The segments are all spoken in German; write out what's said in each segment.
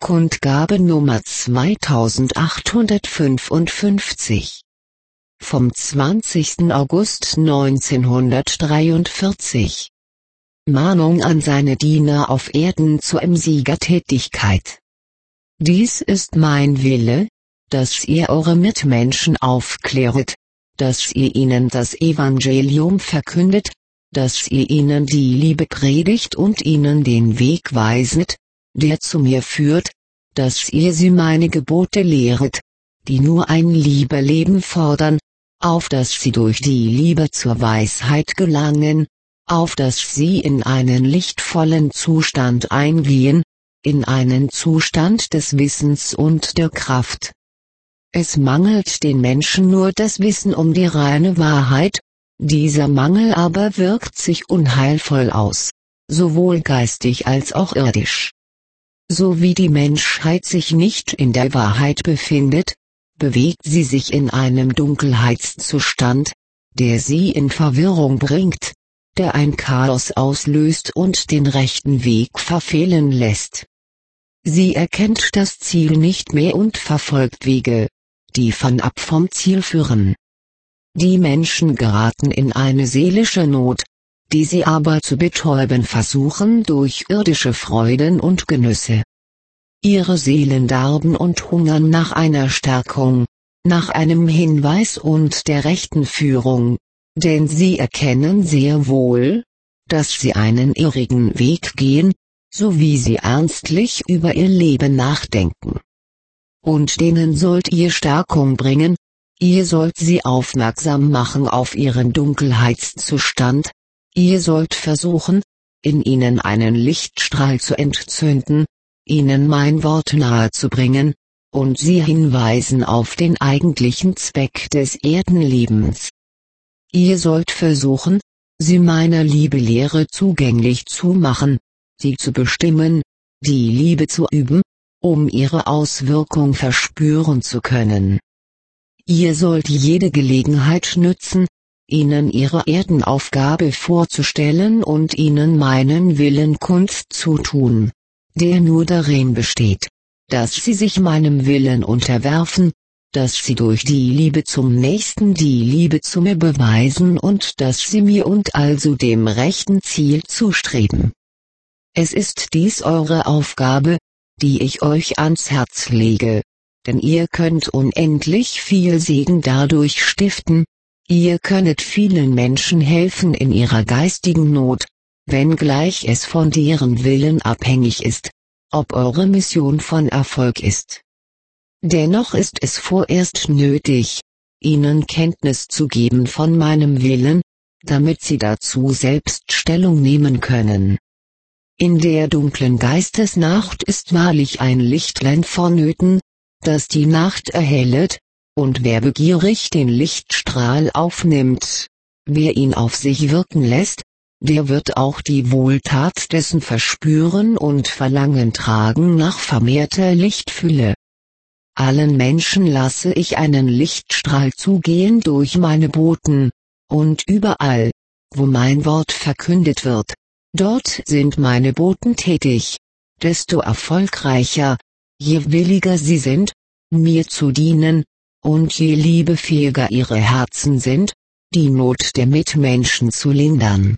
Kundgabe Nummer 2855. Vom 20. August 1943. Mahnung an seine Diener auf Erden zur Siegertätigkeit. Dies ist mein Wille, dass ihr eure Mitmenschen aufkläret, dass ihr ihnen das Evangelium verkündet, dass ihr ihnen die Liebe predigt und ihnen den Weg weiset, der zu mir führt, dass ihr sie meine Gebote lehret, die nur ein Liebeleben fordern, auf dass sie durch die Liebe zur Weisheit gelangen, auf dass sie in einen lichtvollen Zustand eingehen, in einen Zustand des Wissens und der Kraft. Es mangelt den Menschen nur das Wissen um die reine Wahrheit, dieser Mangel aber wirkt sich unheilvoll aus, sowohl geistig als auch irdisch. So wie die Menschheit sich nicht in der Wahrheit befindet, bewegt sie sich in einem Dunkelheitszustand, der sie in Verwirrung bringt, der ein Chaos auslöst und den rechten Weg verfehlen lässt. Sie erkennt das Ziel nicht mehr und verfolgt Wege, die fernab vom Ziel führen. Die Menschen geraten in eine seelische Not, die sie aber zu betäuben versuchen durch irdische Freuden und Genüsse. Ihre Seelen darben und hungern nach einer Stärkung, nach einem Hinweis und der rechten Führung, denn sie erkennen sehr wohl, dass sie einen irrigen Weg gehen, so wie sie ernstlich über ihr Leben nachdenken. Und denen sollt ihr Stärkung bringen, ihr sollt sie aufmerksam machen auf ihren Dunkelheitszustand, ihr sollt versuchen, in ihnen einen Lichtstrahl zu entzünden, ihnen mein Wort nahezubringen, und sie hinweisen auf den eigentlichen Zweck des Erdenlebens. Ihr sollt versuchen, sie meiner Liebelehre zugänglich zu machen, sie zu bestimmen, die Liebe zu üben, um ihre Auswirkung verspüren zu können. Ihr sollt jede Gelegenheit nützen, ihnen ihre Erdenaufgabe vorzustellen und ihnen meinen Willen kundzutun, der nur darin besteht, dass sie sich meinem Willen unterwerfen, dass sie durch die Liebe zum Nächsten die Liebe zu mir beweisen und dass sie mir und also dem rechten Ziel zustreben. Es ist dies eure Aufgabe, die ich euch ans Herz lege, denn ihr könnt unendlich viel Segen dadurch stiften, ihr könnet vielen Menschen helfen in ihrer geistigen Not, wenngleich es von deren Willen abhängig ist, ob eure Mission von Erfolg ist. Dennoch ist es vorerst nötig, ihnen Kenntnis zu geben von meinem Willen, damit sie dazu selbst Stellung nehmen können. In der dunklen Geistesnacht ist wahrlich ein Lichtlein vonnöten, das die Nacht erhellet, und wer begierig den Lichtstrahl aufnimmt, wer ihn auf sich wirken lässt, der wird auch die Wohltat dessen verspüren und Verlangen tragen nach vermehrter Lichtfülle. Allen Menschen lasse ich einen Lichtstrahl zugehen durch meine Boten, und überall, wo mein Wort verkündet wird, dort sind meine Boten tätig, desto erfolgreicher, je williger sie sind, mir zu dienen, und je liebefähiger ihre Herzen sind, die Not der Mitmenschen zu lindern.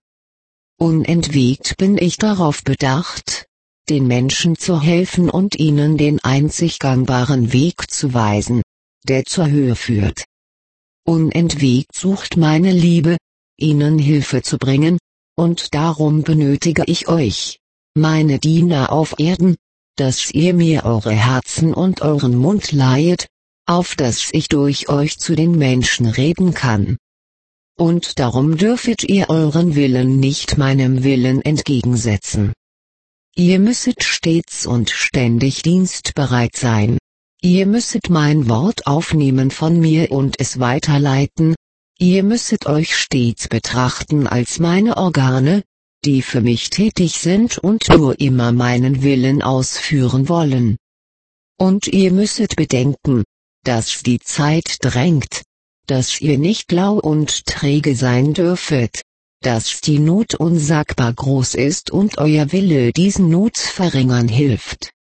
Unentwegt bin ich darauf bedacht, den Menschen zu helfen und ihnen den einzig gangbaren Weg zu weisen, der zur Höhe führt. Unentwegt sucht meine Liebe, ihnen Hilfe zu bringen, und darum benötige ich euch, meine Diener auf Erden, dass ihr mir eure Herzen und euren Mund leihet, auf dass ich durch euch zu den Menschen reden kann. Und darum dürfet ihr euren Willen nicht meinem Willen entgegensetzen. Ihr müsset stets und ständig dienstbereit sein, ihr müsset mein Wort aufnehmen von mir und es weiterleiten, ihr müsset euch stets betrachten als meine Organe, die für mich tätig sind und nur immer meinen Willen ausführen wollen. Und ihr müsset bedenken, dass die Zeit drängt, dass ihr nicht lau und träge sein dürfet, dass die Not unsagbar groß ist und euer Wille diesen Not verringern hilft.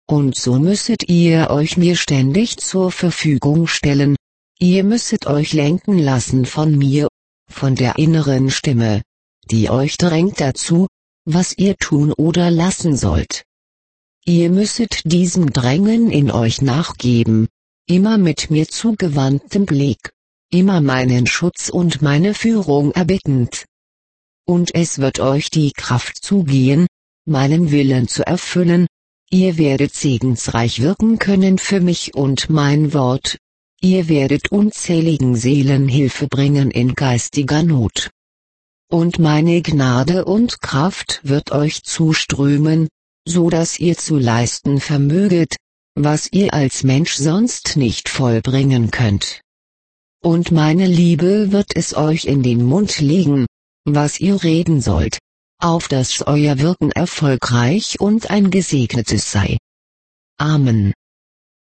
Und so müsset ihr euch mir ständig zur Verfügung stellen, ihr müsset euch lenken lassen von mir, von der inneren Stimme, die euch drängt dazu, was ihr tun oder lassen sollt. Ihr müsset diesem Drängen in euch nachgeben, immer mit mir zugewandtem Blick, immer meinen Schutz und meine Führung erbittend. Und es wird euch die Kraft zugehen, meinen Willen zu erfüllen, ihr werdet segensreich wirken können für mich und mein Wort, ihr werdet unzähligen Seelen Hilfe bringen in geistiger Not. Und meine Gnade und Kraft wird euch zuströmen, so dass ihr zu leisten vermöget, was ihr als Mensch sonst nicht vollbringen könnt. Und meine Liebe wird es euch in den Mund legen, was ihr reden sollt, auf dass euer Wirken erfolgreich und ein gesegnetes sei. Amen.